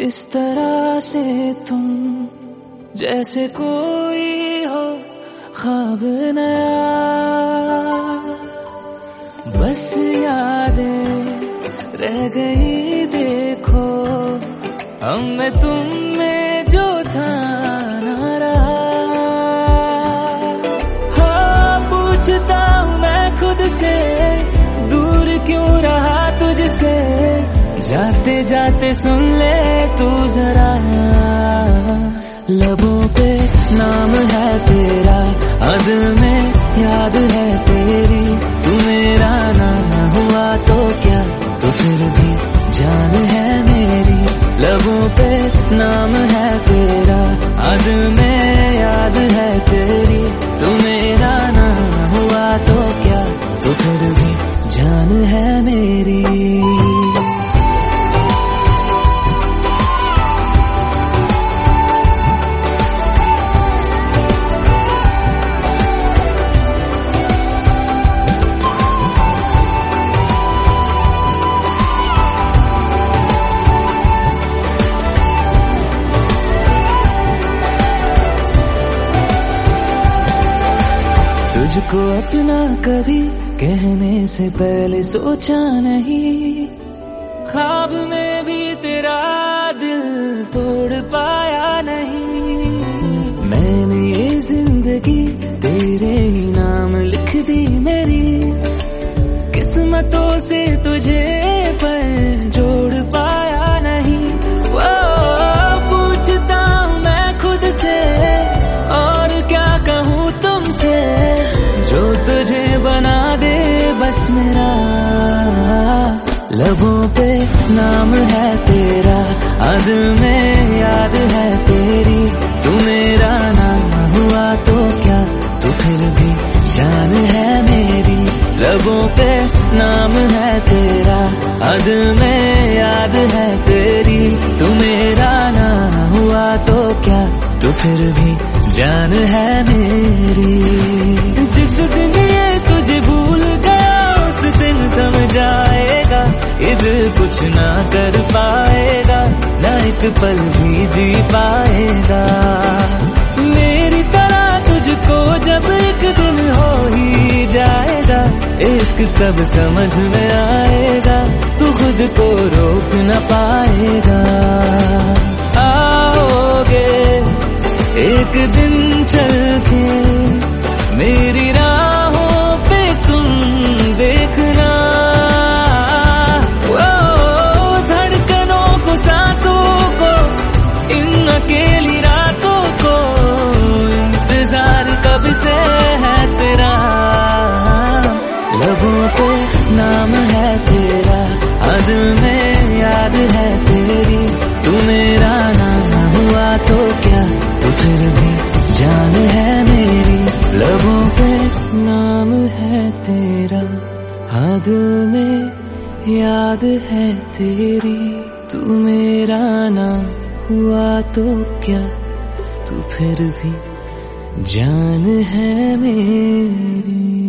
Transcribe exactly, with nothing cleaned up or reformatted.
इस तरह से तुम जैसे कोई हो ख्वाब नया, बस यादें रह गई देखो हम में तुम में जो था ना रहा। हाँ पूछता हूँ मैं खुद से दूर क्यों रहा तुझसे, जाते जाते सुन ले तू जरा, लबों पे नाम है तेरा, दिल में याद है तेरी, तू मेरा ना हुआ तो क्या, तो फिर भी जान है मेरी। लबों पे नाम है तेरा, दिल में याद है तेरी, तू मेरा ना हुआ तो क्या, तो फिर भी जान है मेरी। तुझको अपना कभी कहने से पहले सोचा नहीं, ख्वाब में भी तेरा दिल तोड़ पाया नहीं। मैंने ये जिंदगी तेरे ही नाम लिख दी मेरी, किस्मतों से तुझे पर जोड़ पाया नहीं। वो पूछता हूँ मैं खुद से और क्या कहूँ तुमसे, जो तुझे बना दे बस मेरा। लबों पे नाम है तेरा, दिल में याद है तेरी, तू मेरा ना हुआ तो क्या, तू फिर भी जान है मेरी। लबों पे नाम है तेरा, दिल में याद है तेरी, तू मेरा ना हुआ तो क्या, तू फिर भी जान है मेरी। जिस दिन ये तुझे भूल गया उस दिन समझ आएगा, ये दिल कुछ ना कर पाएगा, ना एक पल भी जी पाएगा। मेरी तरह तुझको जब एक दिन हो ही जाएगा, इश्क तब समझ में आएगा, तू खुद को रोक न पाएगा। आओगे एक दिन चल के मेरी राहों पे तुम देखना, वो धड़कनों को सांसों को इन अकेली रातों को, इंतजार कब से है तेरा। लबों पे नाम है तेरा, दिल में याद है तेरी, तू मेरा ना हुआ तो क्या, तो फिर भी जान है मेरी। लबों पे नाम है तेरा, हाँ दिल में याद है तेरी, तू मेरा ना हुआ तो क्या, तू फिर भी जान है मेरी।